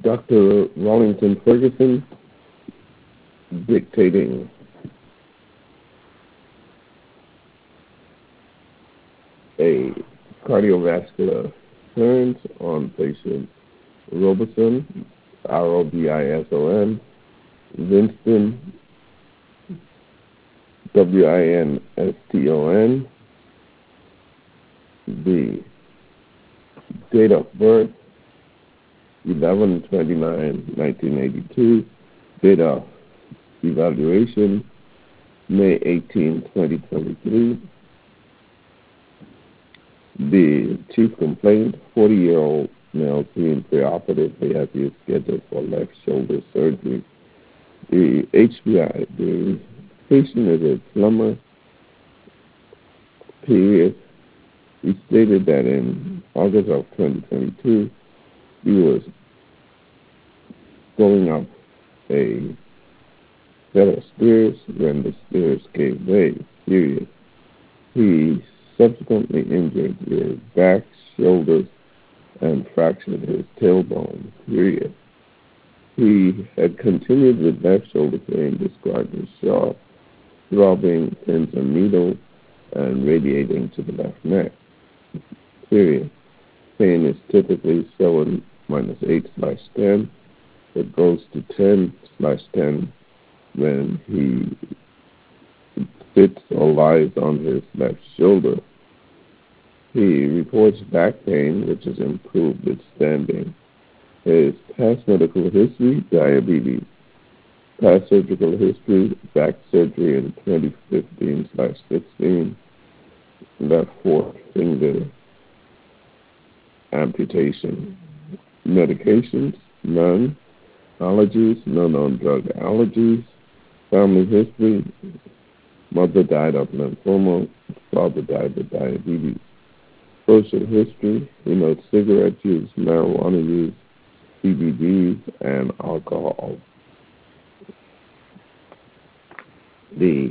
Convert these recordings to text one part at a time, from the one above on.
Dr. Wallington Ferguson dictating a cardiovascular clearance on patient Robison, Robison, Winston, Winston, the date of birth, 11/29/1982, date of evaluation, May 18, 2023. The chief complaint, 40-year-old male being preoperatively as he is scheduled for left shoulder surgery. The HBI, the patient is a plumber, period. He stated that in August of 2022, he was going up a set of stairs when the stairs gave way, period. He subsequently injured his back, shoulders, and fractured his tailbone, period. He had continued with left shoulder pain described as sharp, throbbing, pins and needles, and radiating to the left neck, period. Pain is typically 7-8/10. It goes to 10/10 when he sits or lies on his left shoulder. He reports back pain, which is improved with standing. His past medical history, diabetes. Past surgical history, back surgery in 2015/16, left forefinger amputation. Medications, none. Allergies, no known drug allergies. Family history, mother died of lymphoma, father died of diabetes. Social history, he notes cigarette use, marijuana use, CBDs, and alcohol. The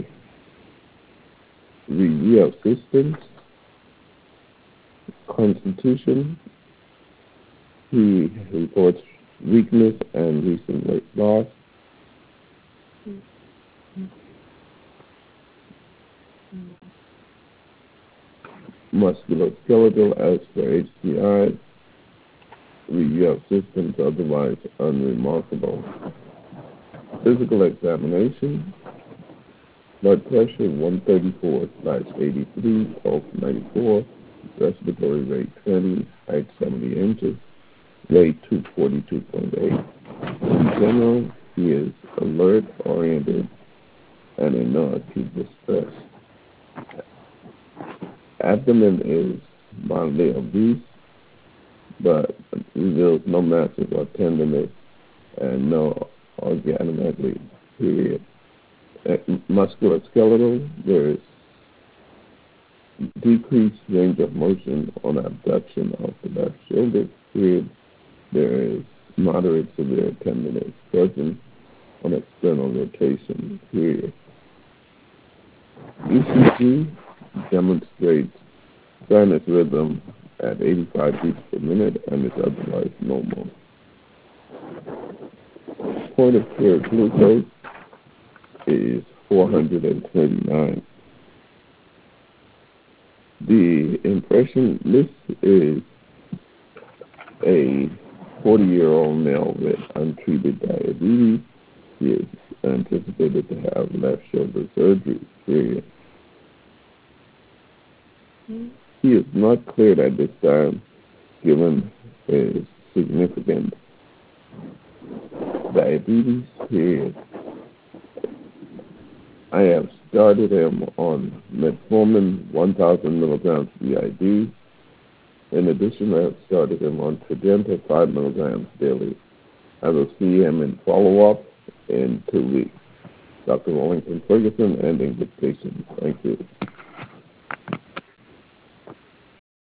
review of systems, constitution, he reports weakness and recent weight loss. Musculoskeletal as for HCI, review of systems otherwise unremarkable. Physical examination, blood pressure 134/83, pulse 94, respiratory rate 20, height 70 inches, weight 242.8. In general, he is alert, oriented, and in no acute distress. Abdomen is mildly obese, but reveals no masses or tenderness and no organomegaly, period. Musculoskeletal, there is decreased range of motion on abduction of the left shoulder, period. There is moderate severe tenderness present on external rotation, period. ECG demonstrates sinus rhythm at 85 beats per minute and is otherwise normal. Point of care glucose is 429. The impression, this is a 40-year-old male with untreated diabetes. He is anticipated to have left shoulder surgery, period. He is not cleared at this time, given his significant diabetes, period. I have started him on metformin 1,000 milligrams BID. In addition, I have started him on Tradenta 5 milligrams daily. I will see him in follow-up in 2 weeks. Dr. Wallington Ferguson, ending dictation. Thank you.